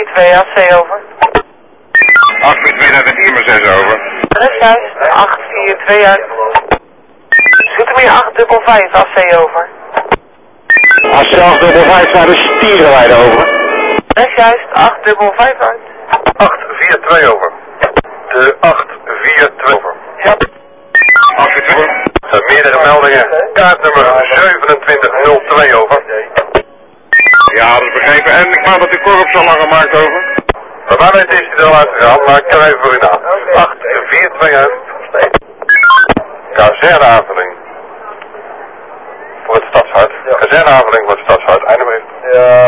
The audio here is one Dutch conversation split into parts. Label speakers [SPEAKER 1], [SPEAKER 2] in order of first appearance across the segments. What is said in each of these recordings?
[SPEAKER 1] 842 AC over.
[SPEAKER 2] 842 naar de 4 maar 6 over.
[SPEAKER 1] Dat is juist, 842 uit. Zoetermeer 855 AC over.
[SPEAKER 3] AC 855 naar de Stierenweide over.
[SPEAKER 1] Dat is juist, 855 uit.
[SPEAKER 2] 842 over. De 842 over.
[SPEAKER 1] Ja.
[SPEAKER 2] 842 over. Er zijn meerdere meldingen. Kaartnummer 2702 over. Ja, dat is begrepen. En ik maak dat de korps al lang gemaakt over. Bij mij weten is hij er al uitgegaan, maar ik kan even voor u na. 842 uit. Kazerneaanvulling. Voor het stadshart. Kazerneaanvulling voor het stadshart. Eindelijk. Ja.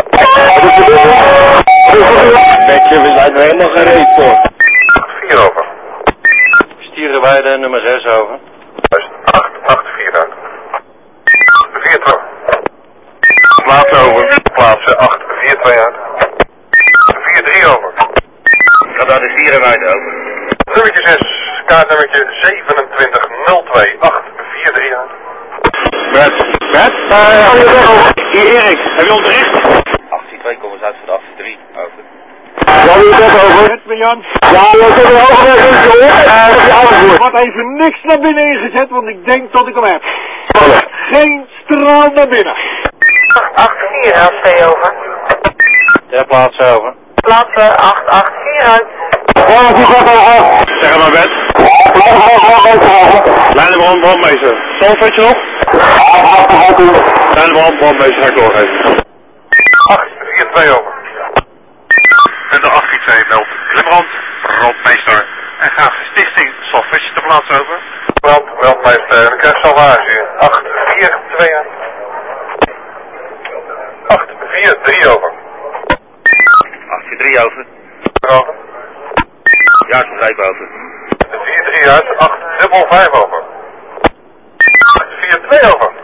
[SPEAKER 3] Beetje, we zijn er helemaal geen reet voor.
[SPEAKER 2] 4 over.
[SPEAKER 3] Stierenweide nummer 6 over.
[SPEAKER 2] Juist. 884 uit. 4 terug. Plaatsen over. Plaatsen 842 uit. 43 over.
[SPEAKER 3] Ga daar de Stierenweide over.
[SPEAKER 2] Nummertje 6. Kaartnummertje 2702. 843 uit.
[SPEAKER 3] Bert? Hier Erik, heb je ons bericht? 18-2 komen ze uit voor de 18-3, over.
[SPEAKER 4] Ja, wie is dat over?
[SPEAKER 5] Met me Jan.
[SPEAKER 4] Ja, je zit er ook weer in, hoor.
[SPEAKER 5] Ik had even niks naar binnen ingezet, want ik denk dat ik hem heb. Geen straal naar binnen.
[SPEAKER 1] 884 AC over.
[SPEAKER 3] Ter plaatse over.
[SPEAKER 1] Plaatsen 884 uit.
[SPEAKER 4] Ja, wat is dat over?
[SPEAKER 3] Zeg het maar Bert. Leidebrand, brandmeester. Zalvetje nog? Leidebrand, brandmeester, ga ik doorgeven.
[SPEAKER 2] 842 over. En de 842 meldt Leidebrand, brandmeester. En gaat stichting Salvage te plaatsen over. Brandmeester, en ik krijg salvage. 842 uit. 843 over.
[SPEAKER 3] 843 over.
[SPEAKER 2] Over.
[SPEAKER 3] Ja, ik begrijp over.
[SPEAKER 2] 43 uit, 855 over. 842 over.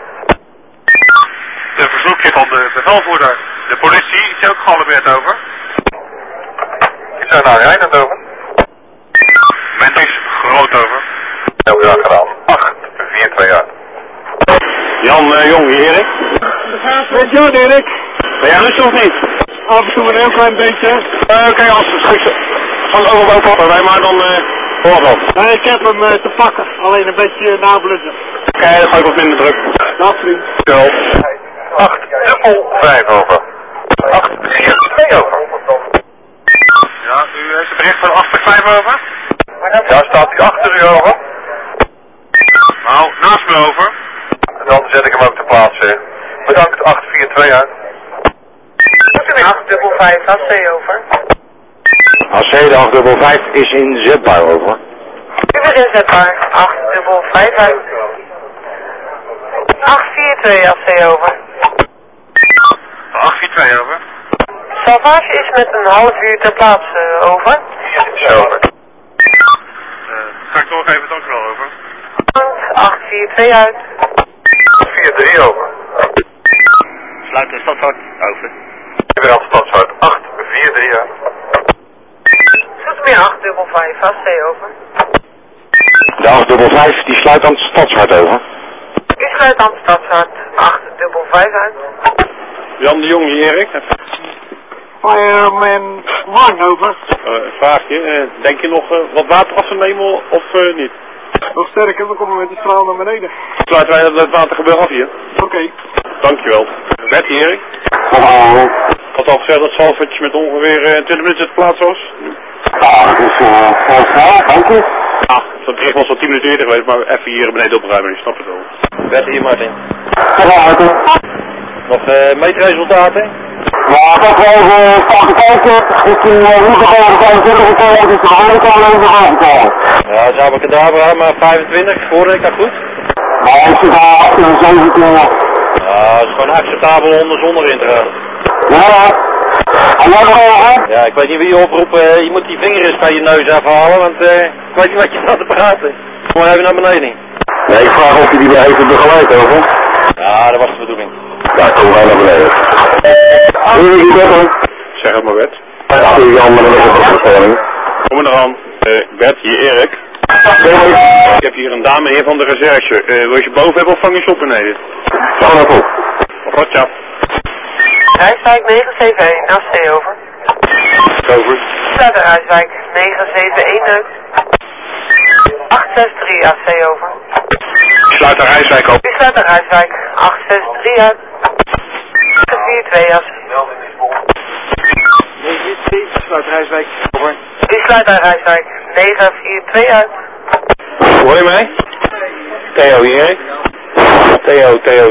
[SPEAKER 2] De verzoekje van de bevelvoerder. De politie is ook gealarmeerd over. Die zijn daar rijdend over. Men is groot over. Heel graag gedaan. 842 uit.
[SPEAKER 3] Jan Jong, hier Erik.
[SPEAKER 5] Met Jan Erik.
[SPEAKER 3] Ben jij rustig of niet?
[SPEAKER 5] Af en toe een heel klein beetje.
[SPEAKER 3] Oké, als het schikt. Als het overal pakken wij, maar dan hoor dat.
[SPEAKER 5] Nee, ik heb hem te pakken. Alleen een beetje nablussen.
[SPEAKER 3] Oké, dan ga ik wat minder druk.
[SPEAKER 5] Dat vriend.
[SPEAKER 3] Wel.
[SPEAKER 2] 855 over. 842 over. Ja, u heeft het bericht van 855 over? Ja, staat hij achter u over? Nou, naast me over. Dan zet ik hem ook te plaatsen. Bedankt, 842 uit.
[SPEAKER 1] 855 AC over.
[SPEAKER 3] AC de 855 is inzetbaar over.
[SPEAKER 1] U bent inzetbaar. 855 uit. 842 AC over.
[SPEAKER 2] 842 over.
[SPEAKER 1] Salvage is met een half uur ter plaatse over.
[SPEAKER 2] Zo. Ga ik doorgeven, dank u wel, over.
[SPEAKER 1] 842 uit.
[SPEAKER 2] 843 over.
[SPEAKER 3] Sluit de stadshart over.
[SPEAKER 2] Weer aan het stadshart. 843 uit.
[SPEAKER 1] Zoetermeer 855 AC over.
[SPEAKER 3] De 855 die sluit aan het stadshart over.
[SPEAKER 1] U sluit aan het stadshart. 855 uit.
[SPEAKER 3] Jan de Jong, hier Erik.
[SPEAKER 5] Fireman 1 over.
[SPEAKER 3] Vraagje, denk je nog wat water af te nemen of niet?
[SPEAKER 5] Nog sterker, we komen met die straal naar beneden.
[SPEAKER 3] Sluiten wij het watergebeuren af hier.
[SPEAKER 5] Oké.
[SPEAKER 3] Dankjewel. Bert hier Erik. Ik had al gezegd dat Salvetje met ongeveer 20 minuten te plaatsen was.
[SPEAKER 4] Ja, dat is heel snel, dank u.
[SPEAKER 3] Ja, dat bericht was al 10 minuten eerder geweest, maar even hier beneden opruimen, je snapt het wel. Bert hier Martin. Nog meetresultaten?
[SPEAKER 4] Ja, ik heb even staan te kijken. Ik ben niet gekomen 25 gekomen, dus de andere kan alleen nog aangekomen.
[SPEAKER 3] Ja, Zabakadabra, maar 25, voelde ik dat goed?
[SPEAKER 4] Maar ik zit daar achter de 17.
[SPEAKER 3] Ja, dat is gewoon acceptabel onder zonder in te gaan.
[SPEAKER 4] Ja, en jij nog even?
[SPEAKER 3] Ja, ik weet niet wie je oproept, je moet die vinger eens bij je neus afhalen, want ik weet niet wat je staat te praten. Kom maar even naar beneden.
[SPEAKER 4] Nee, ik vraag of je die weer even begeleid over.
[SPEAKER 3] Ja, dat was de bedoeling.
[SPEAKER 4] Ja, kom maar naar beneden.
[SPEAKER 3] Zeg het maar, Bert.
[SPEAKER 4] Ja, Jan met een opstelling.
[SPEAKER 3] Kom er aan. Bert, hier Erik. Ik heb hier een dame heer van de recherche. Wil je boven hebben of vang je ze op beneden?
[SPEAKER 4] Zo, dat op.
[SPEAKER 3] Rotja.
[SPEAKER 1] Rijswijk 971 AC over.
[SPEAKER 3] Over.
[SPEAKER 1] Sluiter Rijswijk 971 uit. 863 AC over.
[SPEAKER 3] Sluiter Rijswijk op.
[SPEAKER 1] Sluiter Rijswijk 863 uit. 942 AC.
[SPEAKER 5] Sluit Rijswijk. Over.
[SPEAKER 1] Sluiter Rijswijk 942 uit.
[SPEAKER 3] Hoor je mij? Theo hier. Theo. Theo.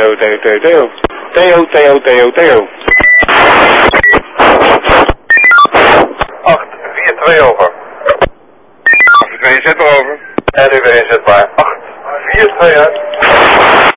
[SPEAKER 2] 842 over.
[SPEAKER 3] 842 over.
[SPEAKER 2] En nu weer inzetbaar. 842 uit.